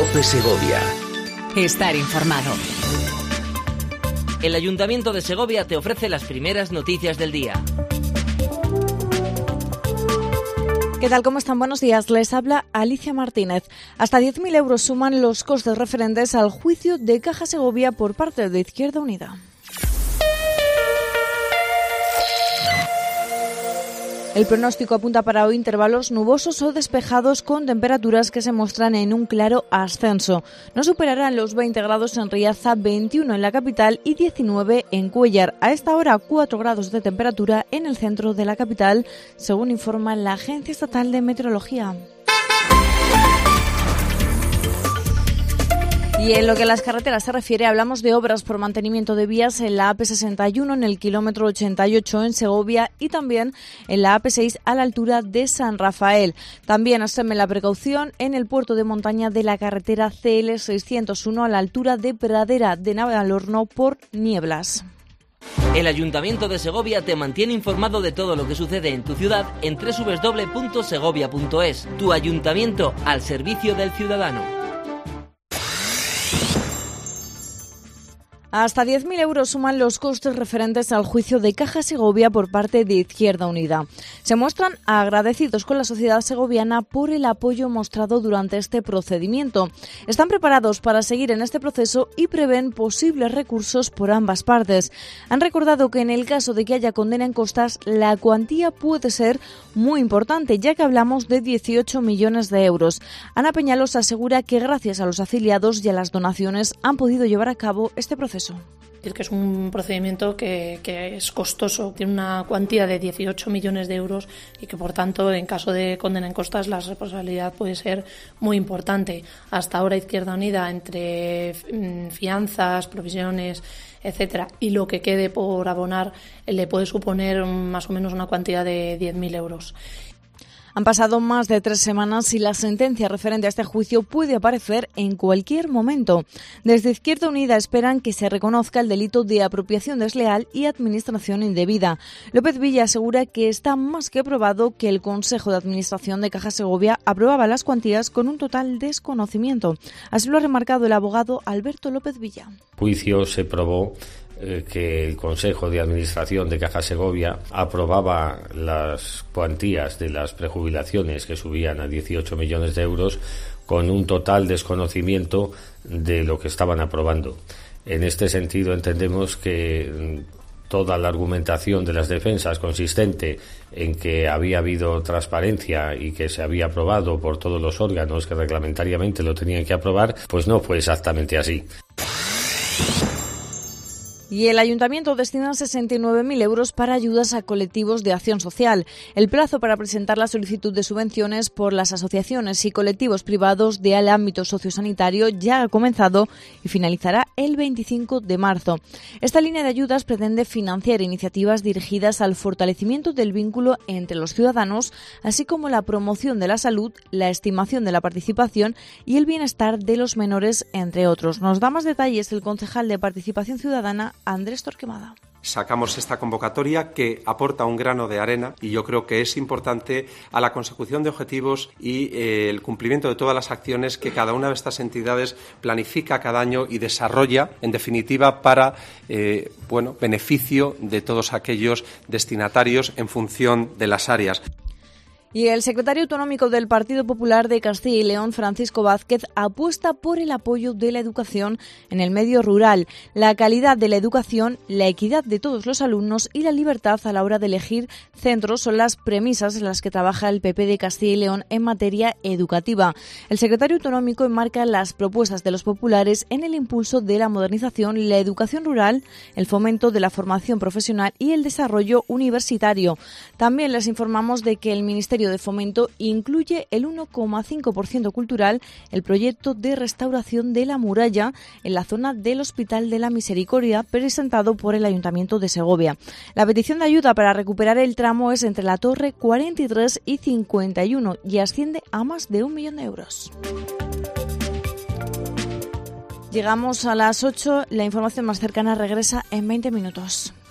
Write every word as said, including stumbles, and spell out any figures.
COPE Segovia. Estar informado. El Ayuntamiento de Segovia te ofrece las primeras noticias del día. ¿Qué tal? ¿Cómo están? Buenos días. Les habla Alicia Martínez. Hasta diez mil euros suman los costes referentes al juicio de Caja Segovia por parte de Izquierda Unida. El pronóstico apunta para hoy intervalos nubosos o despejados con temperaturas que se muestran en un claro ascenso. No superarán los veinte grados en Riaza, veintiuno en la capital y diecinueve en Cuéllar. A esta hora, cuatro grados de temperatura en el centro de la capital, según informa la Agencia Estatal de Meteorología. Y en lo que a las carreteras se refiere, hablamos de obras por mantenimiento de vías en la A P sesenta y uno, en el kilómetro ochenta y ocho en Segovia y también en la A P seis a la altura de San Rafael. También extreme la precaución en el puerto de montaña de la carretera C L seiscientos uno a la altura de Pradera de Navalorno por nieblas. El Ayuntamiento de Segovia te mantiene informado de todo lo que sucede en tu ciudad en doble u doble u doble u punto segovia punto es. Tu ayuntamiento al servicio del ciudadano. Hasta diez mil euros suman los costes referentes al juicio de Caja Segovia por parte de Izquierda Unida. Se muestran agradecidos con la sociedad segoviana por el apoyo mostrado durante este procedimiento. Están preparados para seguir en este proceso y prevén posibles recursos por ambas partes. Han recordado que en el caso de que haya condena en costas, la cuantía puede ser muy importante, ya que hablamos de dieciocho millones de euros. Ana Peñalos asegura que gracias a los afiliados y a las donaciones han podido llevar a cabo este proceso. Es que es un procedimiento que, que es costoso, tiene una cuantía de dieciocho millones de euros y que por tanto en caso de condena en costas la responsabilidad puede ser muy importante. Hasta ahora Izquierda Unida, entre fianzas, provisiones, etcétera, y lo que quede por abonar le puede suponer más o menos una cuantía de diez mil euros. Han pasado más de tres semanas y la sentencia referente a este juicio puede aparecer en cualquier momento. Desde Izquierda Unida esperan que se reconozca el delito de apropiación desleal y administración indebida. López Villa asegura que está más que probado que el Consejo de Administración de Caja Segovia aprobaba las cuantías con un total desconocimiento. Así lo ha remarcado el abogado Alberto López Villa. El juicio se probó que el Consejo de Administración de Caja Segovia aprobaba las cuantías de las prejubilaciones que subían a dieciocho millones de euros con un total desconocimiento de lo que estaban aprobando. En este sentido entendemos que toda la argumentación de las defensas consistente en que había habido transparencia y que se había aprobado por todos los órganos que reglamentariamente lo tenían que aprobar, pues no fue exactamente así. Y el Ayuntamiento destina sesenta y nueve mil euros para ayudas a colectivos de acción social. El plazo para presentar la solicitud de subvenciones por las asociaciones y colectivos privados del ámbito sociosanitario ya ha comenzado y finalizará el veinticinco de marzo. Esta línea de ayudas pretende financiar iniciativas dirigidas al fortalecimiento del vínculo entre los ciudadanos, así como la promoción de la salud, la estimación de la participación y el bienestar de los menores, entre otros. Nos da más detalles el concejal de Participación Ciudadana, Andrés Torquemada. Sacamos esta convocatoria que aporta un grano de arena y yo creo que es importante a la consecución de objetivos y eh, el cumplimiento de todas las acciones que cada una de estas entidades planifica cada año y desarrolla, en definitiva, para eh, bueno, beneficio de todos aquellos destinatarios en función de las áreas. Y el secretario autonómico del Partido Popular de Castilla y León, Francisco Vázquez, apuesta por el apoyo de la educación en el medio rural, la calidad de la educación, la equidad de todos los alumnos y la libertad a la hora de elegir centros son las premisas en las que trabaja el P P de Castilla y León en materia educativa. El secretario autonómico enmarca las propuestas de los populares en el impulso de la modernización, la educación rural, el fomento de la formación profesional y el desarrollo universitario. También les informamos de que el Ministerio de Fomento incluye el uno coma cinco por ciento cultural, el proyecto de restauración de la muralla en la zona del Hospital de la Misericordia, presentado por el Ayuntamiento de Segovia. La petición de ayuda para recuperar el tramo es entre la Torre cuarenta y tres y cincuenta y uno y asciende a más de un millón de euros. Llegamos a las ocho, la información más cercana regresa en veinte minutos.